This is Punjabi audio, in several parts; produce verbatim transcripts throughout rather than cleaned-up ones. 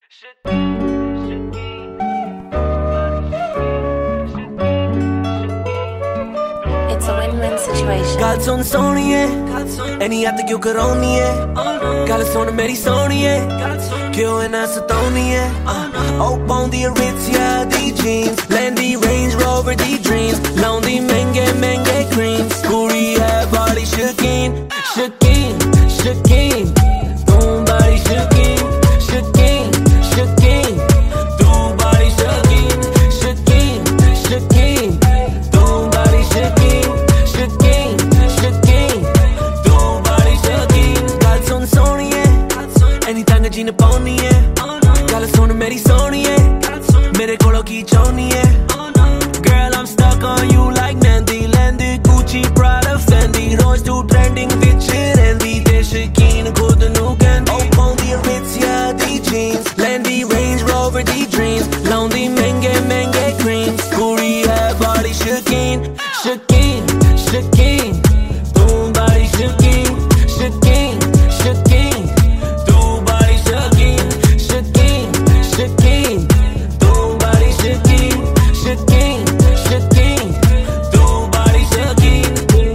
It's a win-win situation. ਗੱਲ ਸੁਣ ਸੋਹਣੀਏ ਐਨੀ ਹੱਥ ਕਿਉਂ ਕਰਾਉਣੀ ਏ ਗੱਲ ਸੁਣ ਮੇਰੀ ਸੋਹਣੀਏ ਕਿਉਂ ਇਨਾ ਸਤਾਉਣੀ ਏ ਉਹ ਪਾਉਂਦੀ ਏ ਰਿਚਿਆ ਦੀ jeans ਲੈਂਦੀ Range Rover ਦੀ dreams ਲਾਉਂਦੀ ਮਹਿੰਗੇ ਮਹਿੰਗੇ creams ਕੁੜੀ ਹੈ ਬੜੀ ਸ਼ੌਕੀਨ ਸ਼ੌਕੀਨ ਸ਼ੌਕੀਨ ਤੂੰ ਬੜੀ ਸ਼ੌਕੀਨ ਸ਼ੌਕੀਨ ਸ਼ੌਕੀਨ ਤੂੰ ਬੜੀ ਸ਼ੌਕੀਨ ਸ਼ੌਕੀਨ ਸ਼ੌਕੀਨ ਤੂੰ ਬੜੀ ਸ਼ੌਕੀਨ ਸ਼ੌਕੀਨ ਸ਼ੌਕੀਨ ਤੂੰ ਬੜੀ ਸ਼ੌਕੀਨ ਗੱਲ ਸੁਣ ਸੋਹਣੀਏ ਐਨੀ ਤੰਗ ਜੀਨ ਪਾਉਣੀ ਏ ਗੱਲ ਸੁਣ ਮੇਰੀ ਸੋਹਣੀਏ ਮੇਰੇ ਕੋਲੋਂ ਕੀ ਚਾਹੁੰਦੀ ਏ Girl, I'm stuck on you like Mandy Landy, Gucci, Prada, Fendi ਰੋਜ਼ ਤੂੰ trending ਵਿੱਚ ਰਹਿੰਦੀ ਤੇ ਸ਼ੌਕੀਨ ਖੁਦ ਨੂੰ ਕਹਿੰਦੀ ਉਹ ਪਾਉਂਦੀ ਏ ਰਿਚਿਆ ਦੀ jeans ਲੈਂਦੀ Range Rover ਦੀ dreams ਲਾਉਂਦੀ ਮਹਿੰਗੇ ਮਹਿੰਗੇ creams ਕੁੜੀ ਹੈ ਬੜੀ ਸ਼ੌਕੀਨ ਸ਼ੌਕੀਨ ਸ਼ੌਕੀਨ ਤੂੰ ਬੜੀ ਸ਼ੌਕੀਨ ਸ਼ੌਕੀਨ ਸ਼ੌਕੀਨ ਤੂੰ ਬੜੀ ਸ਼ੌਕੀਨ ਸ਼ੌਕੀਨ ਸ਼ੌਕੀਨ ਤੂੰ ਬੜੀ ਸ਼ੌਕੀਨ ਸ਼ੌਕੀਨ ਸ਼ੌਕੀਨ ਤੂੰ ਬੜੀ ਸ਼ੌਕੀਨ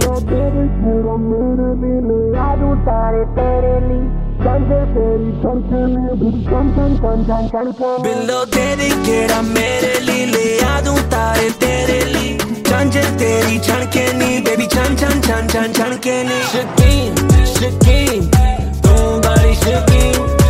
ਬਿੱਲੋ ਤੇਰੀ ਕਿਹੜਾ ਮੇਰੇ ਲਈ ਲਿਆ ਦੂੰ ਤਾਰੇ ਤੇਰੇ ਲਈ ਝਾਂਜਰ ਤੇਰੀ ਛਣਕੇ ਨੀ ਬੇਬੀ ਛਣ ਛਣ ਛਣ ਛਣ ਛਣਕੇ ਨੀ ਸ਼ੌਕੀਨ ਸ਼ੌਕੀਨ ਤੂੰ ਬੜੀ ਸ਼ੌਕੀਨ